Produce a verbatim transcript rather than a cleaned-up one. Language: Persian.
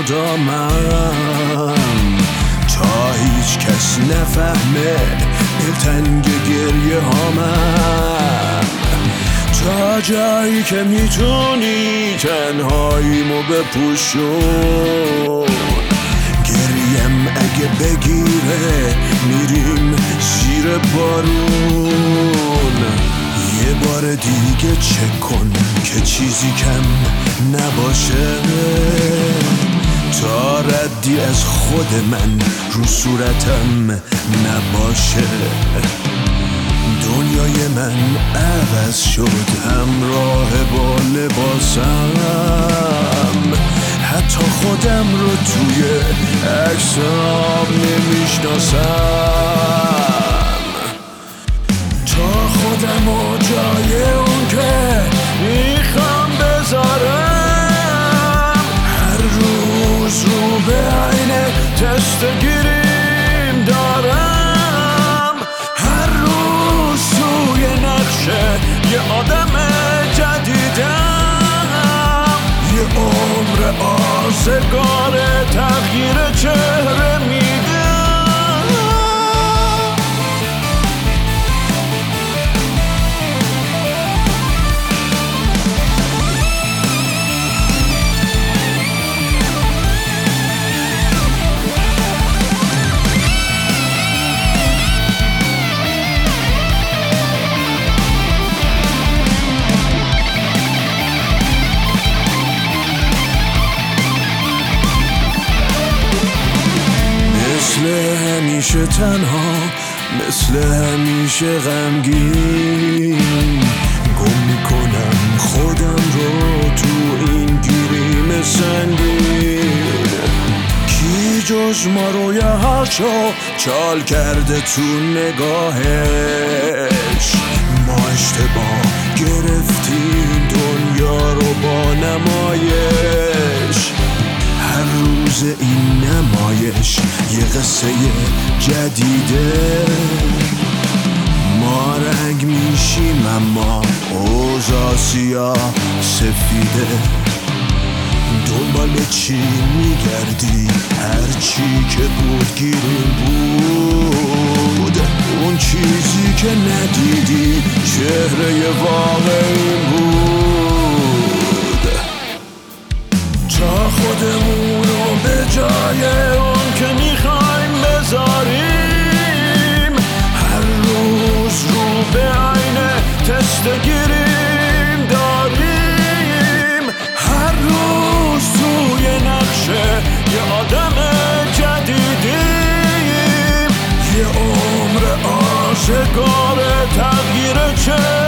مدامم تا هیچ کس نفهمه دلتنگ گریه هامم، تا جایی که میتونی تنهاییمو بپوشون. گریم اگه بگیره میریم زیر بارون. یه بار دیگه چک کن که چیزی کم نباشه، تا ردی از خود من رو صورتم نباشه. دنیای من عوض شد همراه با لباسم، حتی خودم رو توی عکسام نمیشناسم. تا خودم و جای اون که میخوام بذارم، هر روز رو به عینه تست گیریم دارم. هر روز توی نقشه یه آدم جدیدم، یه عمر آزگار تغییر چهره میدم. مثل همیشه تنها، مثل همیشه غمگین، گم میکنم خودم رو تو این گیریم سنگین. کی جز ما رو یه هاشو چال کرده تو نگاهش؟ ما اشتباه گرفتیم دنیا رو با نمایش. هر روز این نمایش یه قصه جدیده. ما رنگ میشیم اما اوضاع سیاه سفیده. دنبال چی میگردی؟ هر چی که بود گیریم بود. اون چیزی که ندیدی چهره واقعی بود. تا خودمونو به جای اون که میخوایم بذاریم، هر روز رو به عینه تست گیریم داریم. هر روز توی نقشه یه آدم جدیدیم، یه عمر آزگار تغییر چه